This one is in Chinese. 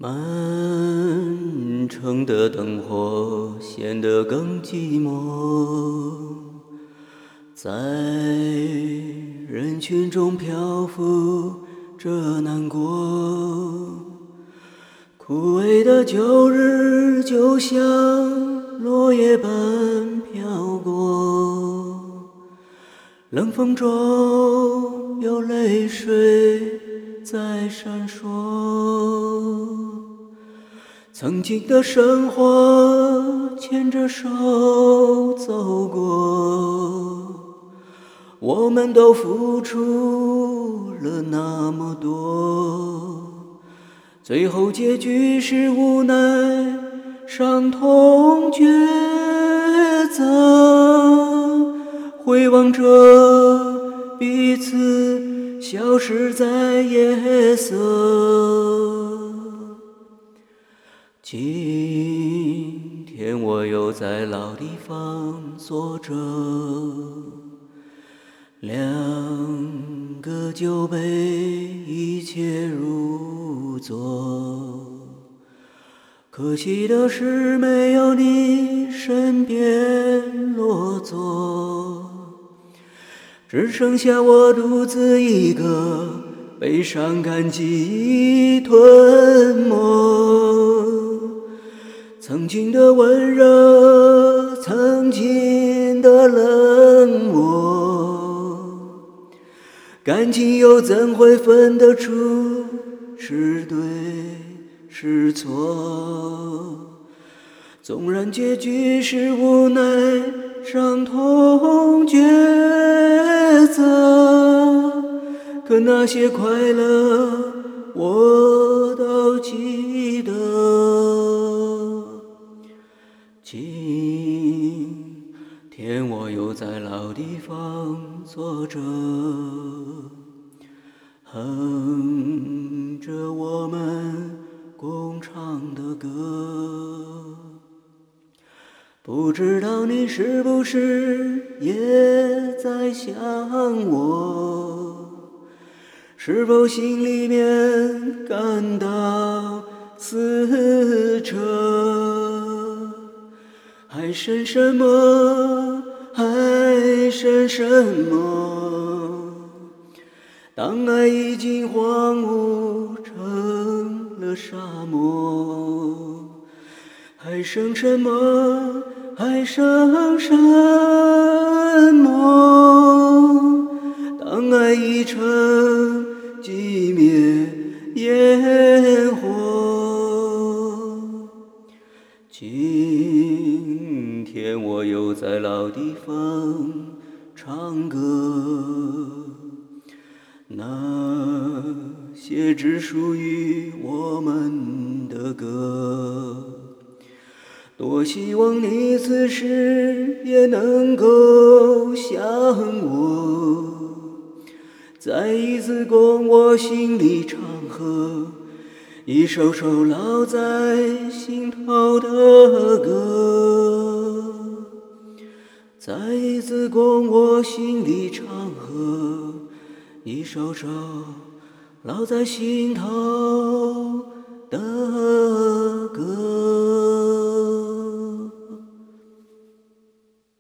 满城的灯火显得更寂寞，在人群中漂浮着难过。枯萎的旧日就像落叶般飘过，冷风中有泪水在闪烁。曾经的生活牵着手走过，我们都付出了那么多，最后结局是无奈，伤痛抉择，回望着彼此消失在夜色。今天我又在老地方坐着，2个酒杯，一切如昨。可惜的是没有你身边落座，只剩下我独自一个，被伤感记忆吞没。曾经的温热，曾经的冷漠，感情又怎会分得出是对是错？纵然结局是无奈，伤痛抉择，可那些快乐我都记得。今天我又在老地方坐着，哼着我们共唱的歌。不知道你是不是也在想我？是否心里面感到撕扯？还剩什么？还剩什么？当爱已经荒芜成了沙漠，还剩什么？还剩什么？当爱已成寂灭烟火。今天我又在老地方唱歌，那些只属于我们的歌。多希望你此时也能够想我，再一次供我心里唱和，一首首烙在心头的歌，再一次供我心里唱和，一首首烙在心头的歌。